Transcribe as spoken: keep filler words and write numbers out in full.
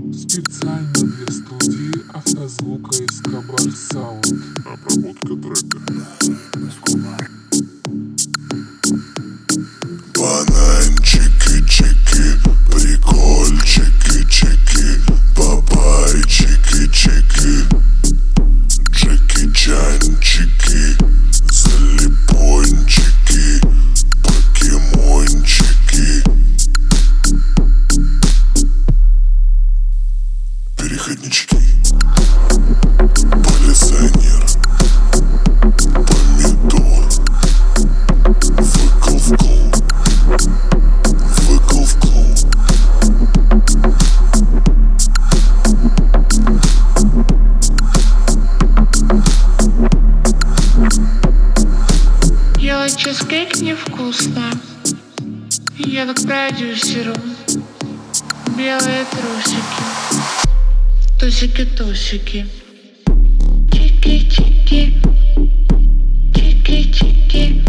Специально для студии автозвука Escobar Sound. Обработка трека. Бананчики-чики, прикольчики-чики, бабайчики-чики, Джеки-чанчики, залипончики, покемончики. Переходнички, полисонер, помидор, выкл в клуб, выкл в клуб. Делать чизкейк невкусно. Еду к продюсеру. Белые трусики, тусики-тусики. Чики-чики, чики-чики.